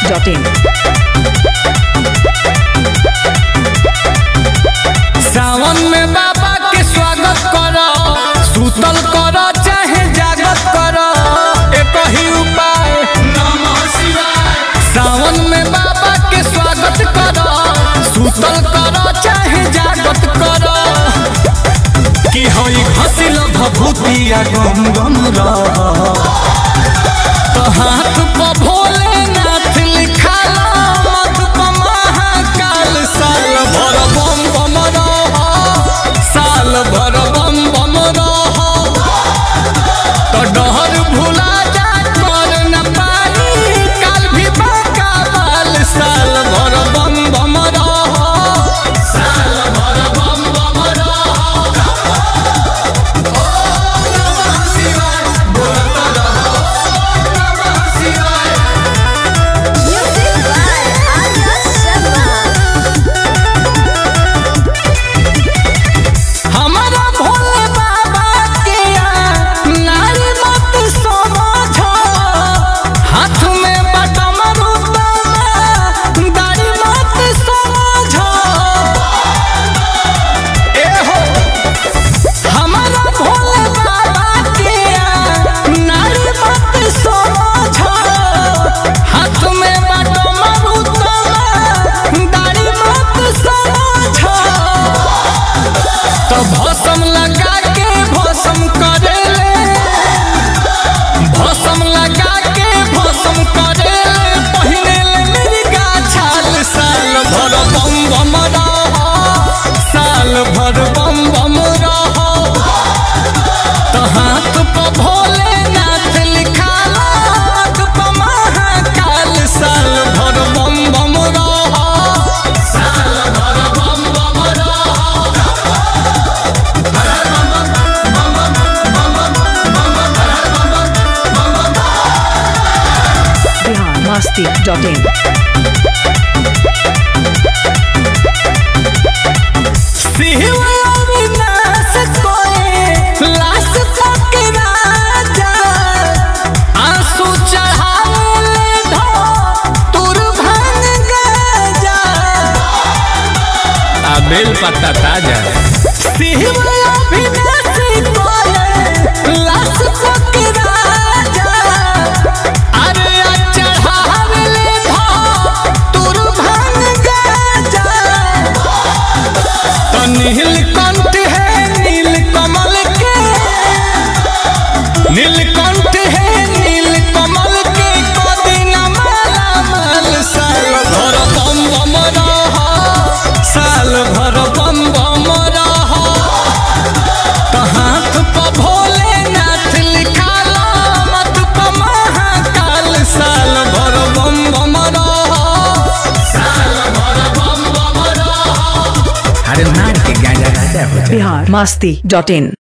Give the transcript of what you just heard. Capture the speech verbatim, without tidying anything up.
Dot in. सावन में बाबा के स्वागत करो, सुतल करो चाहे जागत करो, एक ही उपाय नमः शिवाय। सावन में बाबा के स्वागत करो, सुतल करो चाहे जागत करो, कि होई घसिल भभूतिया गम गम रह, तो हाथ पर भोलेनाथ लिखाला मधुप महाकाल। साल भर बम बम रह, साल भर बम बम रह, तो डहर भुला जा कर न पानी काल भी बाका बाल। साल भर बम बम रह, साल भर बम बम रह, ओम नमः शिवाय बोलत रहो, ओम नमः शिवाय। Music by Arya Sharma. हमारा भोले बाबा के नारी मत समझो, हाथ में बटम रुतमा दाढ़ी मत समझो। ए हो हमारा भोले बाबा के नारी मत समझो, हाथ में बटम रुतमा दाढ़ी मत समझो। तो भस्म लगा के भस्म करेले, भस्म लगा के भस्म करेले, पहिने ले मिर्गा छाल। साल भर बम बम रह, साल भर बम बम रह, तो हाथ पर भोलेनाथ लिखाला मधुप महाकाल। साल भर बम बम रह, साल भर बम बम रह, Bihar Masti dot in. Shiv Avinash Kailash तक राजा, आंसू चढ़ावे ढो तुर भांग गजा, आ बेल पत्ता ताजा। शिव अविनाश कोए लाश तक राजा, अरे आ चढ़ावे ढो तुर भांग गजा। तो नीलकंठ है नील कमल के, नीलकंठ है नील कमल के, कदिन माला माल। साल भर बम बम रह, साल भर बम बम रह, तो हाथ पर भोलेनाथ लिखाला मधुप महाकाल। साल भर बम बम रह, साल भर बम बम रह, अरे नार के गाजा राजा हो जा। बिहार मस्ती डॉट इन।